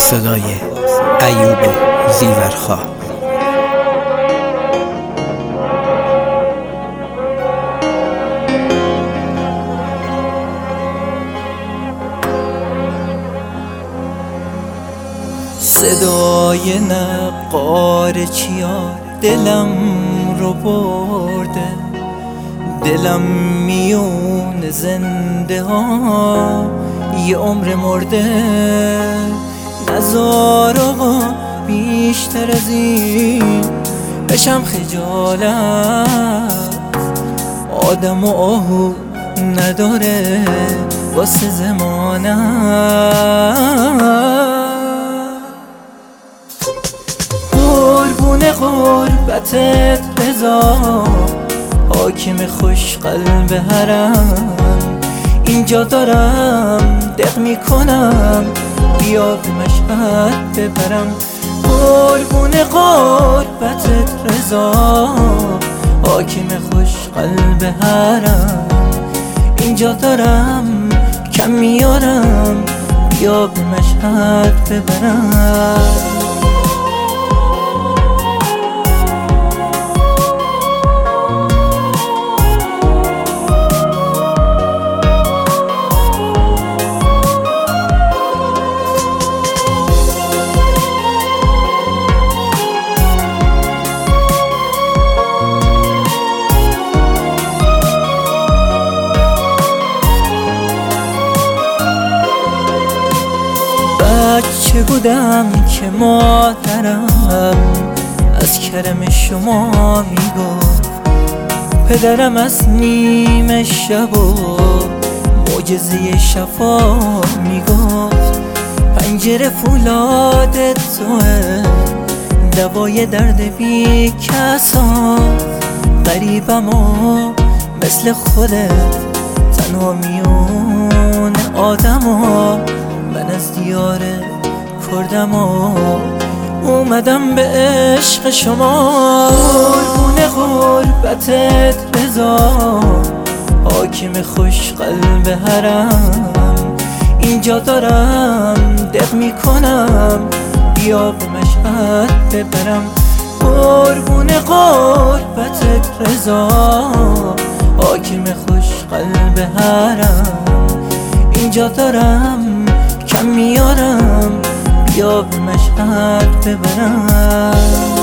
صدای ایوب زیورخواه. صدای نقار چیا دلم رو برده، دلم میون زنده ها یه عمر مرده. نزار آقا بیشتر از این بشم خجالت، آدم و آهو نداره واسه زمانت. قربون غربتت رضا حاکم خوش قلب حرم، اینجا دارم دق میکنم بیا به مشهد ببرم. قربون غربتت رضا حاکم خوش قلب حرم، اینجا دارم کم میارم بیا به مشهد ببرم. بچه بودم که مادرم از کرم شما میگفت، پدرم از نیمه شب و معجزه شفا میگفت. پنجره فولاد توه دوای درد بی کسا، غریبم و مثل خودت تنها میون آدم ها. من از دیار کردم و اومدم به عشق شما. قربون غربتت رضا حاکم خوش قلب حرم، اینجا دارم دق میکنم بیا به مشهد ببرم. قربون غربتت رضا حاکم خوش قلب حرم، اینجا دارم کم میارم بیا به مشهد ببرم.